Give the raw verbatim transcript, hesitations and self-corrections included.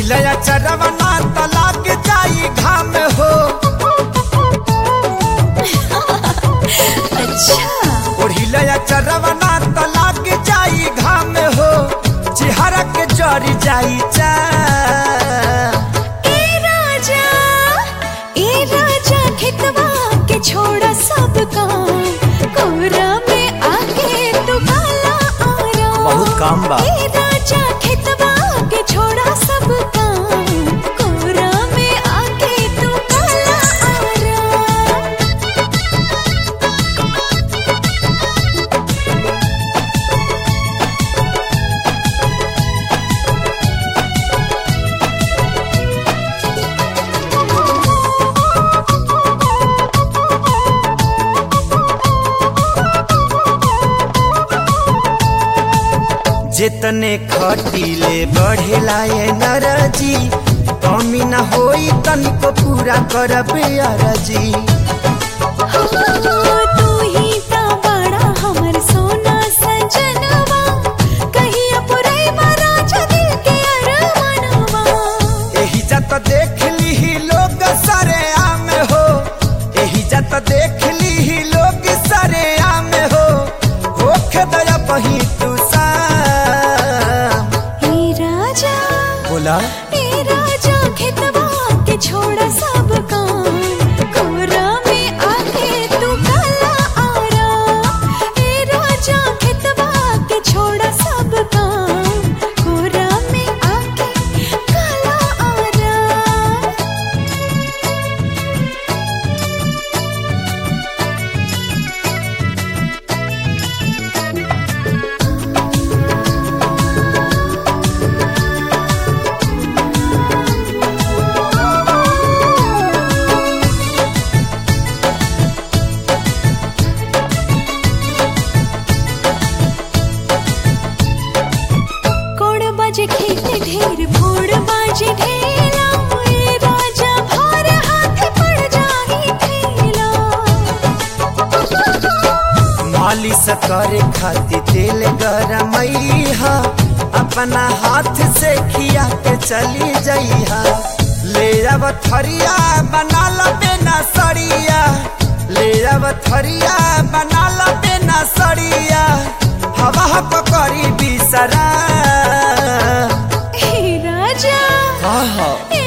ओढ़िलया चरवना तलाक जाई घाम हो। अच्छा ओढ़िलया चरवना तलाक जाई घाम हो। चेहरा के जर जाई चा ए राजा ए राजा खेतवा के छोड़ा सब काम कोरा में आके तू काला आराम। बहुत काम बा। ए राजा खेतवा के छोड़ा सब काम कोरा में आके तू काला आराम। जितने खटीले बढ़ेला ये नरजी कमी न होई तनिको पूरा करबे अरजी। तू ही ता बड़ा हमर सोना सजनवा कहिया पुरैबा राजा दिल के अरमानवा। एही जत देख ली लोग सरे आम हो। एही जत देख ली लोग सरे आम हो। होखे दया बही तू बोला ए राजा खेतवा के छोड़ा सब काम कोरा में आके तू काला आराम। ए राजा खेतवा के छोड़ा सब काम कोरा में आके काला आराम। बाजे खेत ढेर फोड़ बाजे ढेला ए राजा भार हाथ पड़ जाही ठेला। मालिश करे खातिर तेल गरमैहा अपना हाथ से खिया के चली जइहा। ले अब थरिया बना ला बेना सड़िया। ले अब थरिया बना ला बेना सड़िया। हवा पकड़ी बिसरा ए राजा आहा। ए